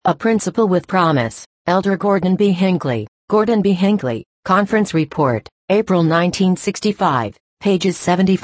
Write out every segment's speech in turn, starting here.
A Principle with Promise. Elder Gordon B. Hinckley. Gordon B. Hinckley, Conference Report, April 1965, pages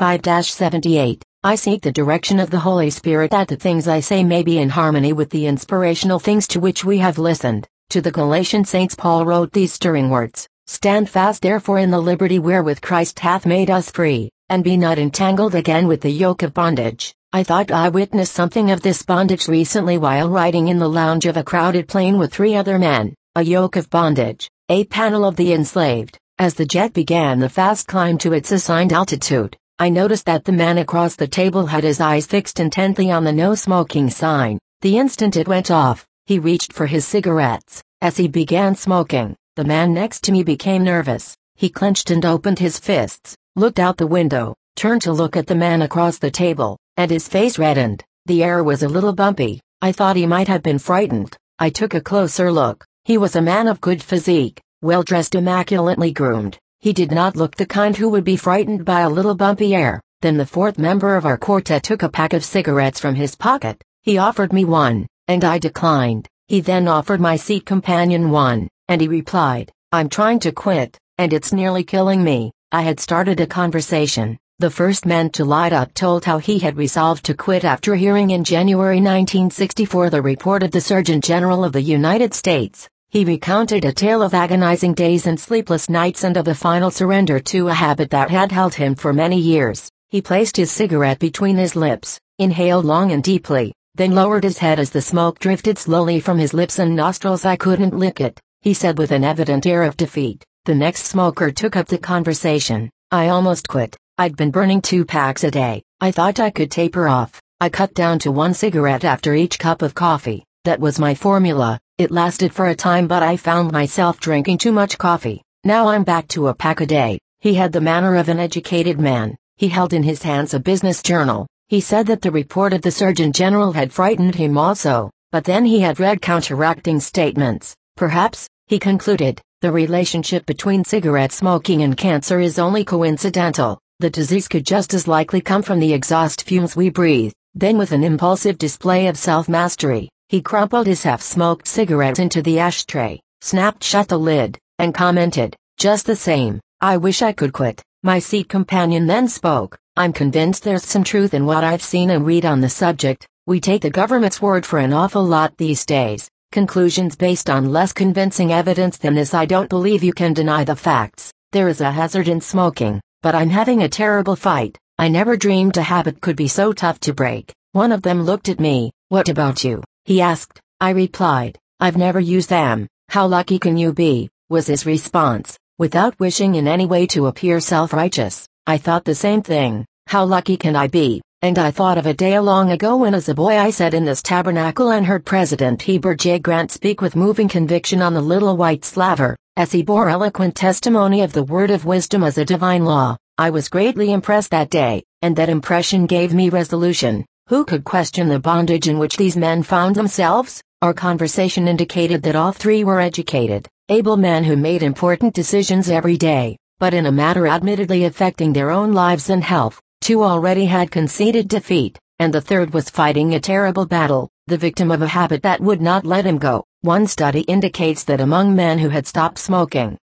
75-78. I seek the direction of the Holy Spirit that the things I say may be in harmony with the inspirational things to which we have listened. To the Galatian saints Paul wrote these stirring words: Stand fast therefore in the liberty wherewith Christ hath made us free, and be not entangled again with the yoke of bondage. I thought I witnessed something of this bondage recently while riding in the lounge of a crowded plane with 3 other men. A yoke of bondage, a panel of the enslaved. As the jet began the fast climb to its assigned altitude, I noticed that the man across the table had his eyes fixed intently on the no smoking sign. The instant it went off, he reached for his cigarettes. As he began smoking, the man next to me became nervous. He clenched and opened his fists, looked out the window, turned to look at the man across the table, and his face reddened. The air was a little bumpy. I thought he might have been frightened. I took a closer look. He was a man of good physique, well-dressed, immaculately groomed. He did not look the kind who would be frightened by a little bumpy air. Then the 4th member of our quartet took a pack of cigarettes from his pocket. He offered me one, and I declined. He then offered my seat companion one, and he replied, "I'm trying to quit, and it's nearly killing me." I had started a conversation. The first man to light up told how he had resolved to quit after hearing in January 1964 the report of the Surgeon General of the United States. He recounted a tale of agonizing days and sleepless nights and of a final surrender to a habit that had held him for many years. He placed his cigarette between his lips, inhaled long and deeply, then lowered his head as the smoke drifted slowly from his lips and nostrils. "I couldn't lick it," he said with an evident air of defeat. The next smoker took up the conversation. "I almost quit. I'd been burning 2 packs a day. I thought I could taper off. I cut down to 1 cigarette after each cup of coffee. That was my formula. It lasted for a time, but I found myself drinking too much coffee. Now I'm back to a pack a day." He had the manner of an educated man. He held in his hands a business journal. He said that the report of the Surgeon General had frightened him also, but then he had read counteracting statements. Perhaps, he concluded, the relationship between cigarette smoking and cancer is only coincidental. The disease could just as likely come from the exhaust fumes we breathe. Then with an impulsive display of self-mastery, he crumpled his half-smoked cigarette into the ashtray, snapped shut the lid, and commented, "Just the same, I wish I could quit." My seat companion then spoke. "I'm convinced there's some truth in what I've seen and read on the subject. We take the government's word for an awful lot these days. Conclusions based on less convincing evidence than this. I don't believe you can deny the facts. There is a hazard in smoking, but I'm having a terrible fight. I never dreamed a habit could be so tough to break." One of them looked at me. "What about you?" he asked. I replied, "I've never used them." "How lucky can you be?" was his response, without wishing in any way to appear self-righteous. I thought the same thing. How lucky can I be? And I thought of a day long ago when as a boy I sat in this tabernacle and heard President Heber J. Grant speak with moving conviction on the little white slaver, as he bore eloquent testimony of the word of wisdom as a divine law. I was greatly impressed that day, and that impression gave me resolution. Who could question the bondage in which these men found themselves? Our conversation indicated that all 3 were educated, able men who made important decisions every day, but in a matter admittedly affecting their own lives and health, 2 already had conceded defeat, and the 3rd was fighting a terrible battle, the victim of a habit that would not let him go. One study indicates that among men who had stopped smoking,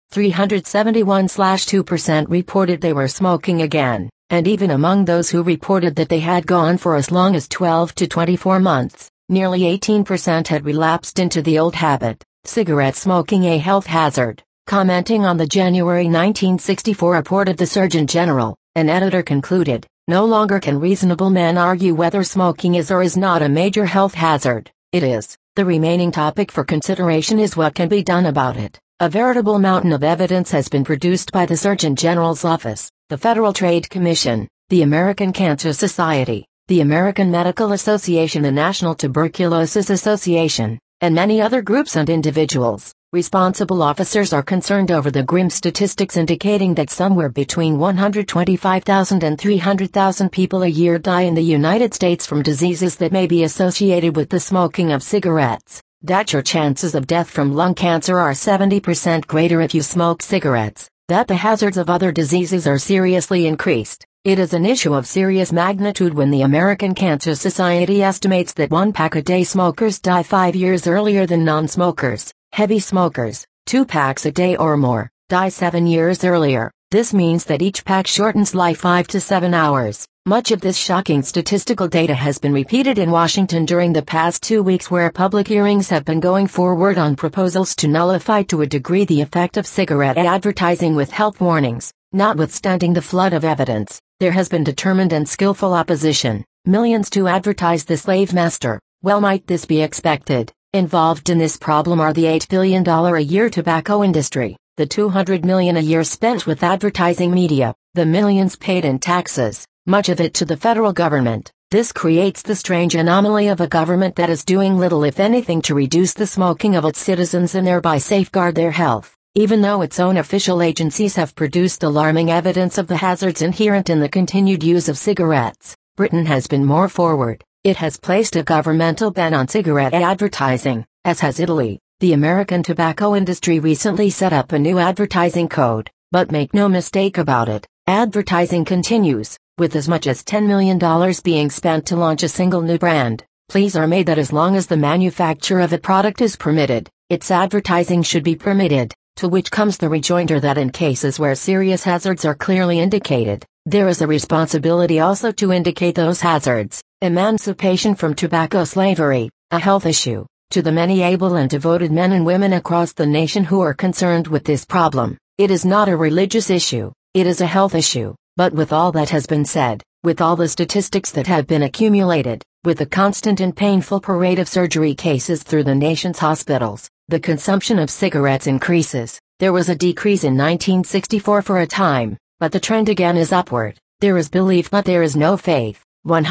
371/2% reported they were smoking again, and even among those who reported that they had gone for as long as 12 to 24 months, nearly 18% had relapsed into the old habit. Cigarette smoking a health hazard. Commenting on the January 1964 report of the Surgeon General, an editor concluded, "No longer can reasonable men argue whether smoking is or is not a major health hazard. It is. The remaining topic for consideration is what can be done about it." A veritable mountain of evidence has been produced by the Surgeon General's office, the Federal Trade Commission, the American Cancer Society, the American Medical Association, the National Tuberculosis Association, and many other groups and individuals. Responsible officers are concerned over the grim statistics indicating that somewhere between 125,000 and 300,000 people a year die in the United States from diseases that may be associated with the smoking of cigarettes. That your chances of death from lung cancer are 70% greater if you smoke cigarettes. That the hazards of other diseases are seriously increased. It is an issue of serious magnitude when the American Cancer Society estimates that 1 pack a day smokers die 5 years earlier than non-smokers. Heavy smokers, 2 packs a day or more, die 7 years earlier. This means that each pack shortens life 5 to 7 hours. Much of this shocking statistical data has been repeated in Washington during the past 2 weeks, where public hearings have been going forward on proposals to nullify to a degree the effect of cigarette advertising with health warnings. Notwithstanding the flood of evidence, there has been determined and skillful opposition. Millions to advertise the slave master. Well, might this be expected? Involved in this problem are the $8 billion a year tobacco industry, the $200 million a year spent with advertising media, the millions paid in taxes, much of it to the federal government. This creates the strange anomaly of a government that is doing little if anything to reduce the smoking of its citizens and thereby safeguard their health. Even though its own official agencies have produced alarming evidence of the hazards inherent in the continued use of cigarettes, Britain has been more forward. It has placed a governmental ban on cigarette advertising, as has Italy. The American tobacco industry recently set up a new advertising code, but make no mistake about it, advertising continues, with as much as $10 million being spent to launch a single new brand. Pleas are made that as long as the manufacture of a product is permitted, its advertising should be permitted. To which comes the rejoinder that in cases where serious hazards are clearly indicated, there is a responsibility also to indicate those hazards. Emancipation from tobacco slavery, a health issue. To the many able and devoted men and women across the nation who are concerned with this problem, it is not a religious issue, it is a health issue. But with all that has been said, with all the statistics that have been accumulated, with the constant and painful parade of surgery cases through the nation's hospitals, the consumption of cigarettes increases. There was a decrease in 1964 for a time, but the trend again is upward. There is belief but there is no faith.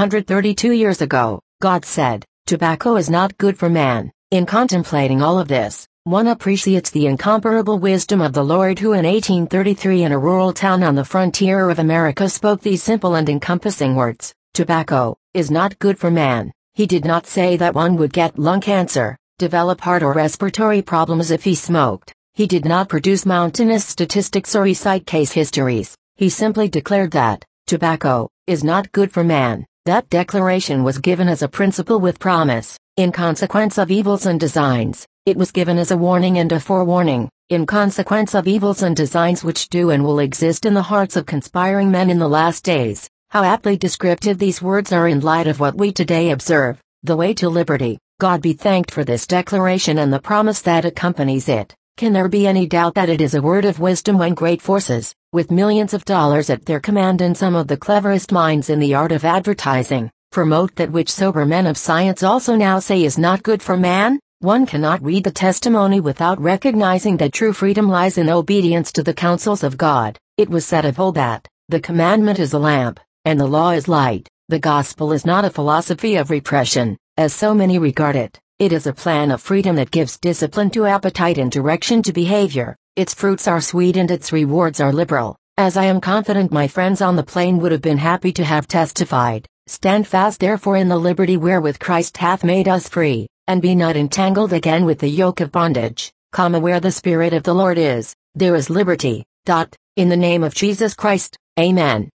132 years ago, God said, "Tobacco is not good for man." In contemplating all of this, one appreciates the incomparable wisdom of the Lord, who in 1833 in a rural town on the frontier of America spoke these simple and encompassing words: "Tobacco is not good for man." He did not say that one would get lung cancer, develop heart or respiratory problems if he smoked. He did not produce mountainous statistics or recite case histories. He simply declared that tobacco is not good for man. That declaration was given as a principle with promise. In consequence of evils and designs, it was given as a warning and a forewarning. In consequence of evils and designs which do and will exist in the hearts of conspiring men in the last days. How aptly descriptive these words are in light of what we today observe, the way to liberty. God be thanked for this declaration and the promise that accompanies it. Can there be any doubt that it is a word of wisdom when great forces, with millions of dollars at their command and some of the cleverest minds in the art of advertising, promote that which sober men of science also now say is not good for man? One cannot read the testimony without recognizing that true freedom lies in obedience to the counsels of God. It was said of old that, "The commandment is a lamp, and the law is light." The gospel is not a philosophy of repression, as so many regard it. It is a plan of freedom that gives discipline to appetite and direction to behavior. Its fruits are sweet and its rewards are liberal, as I am confident my friends on the plain would have been happy to have testified. Stand fast therefore in the liberty wherewith Christ hath made us free, and be not entangled again with the yoke of bondage. Where the Spirit of the Lord is, there is liberty. In the name of Jesus Christ, Amen.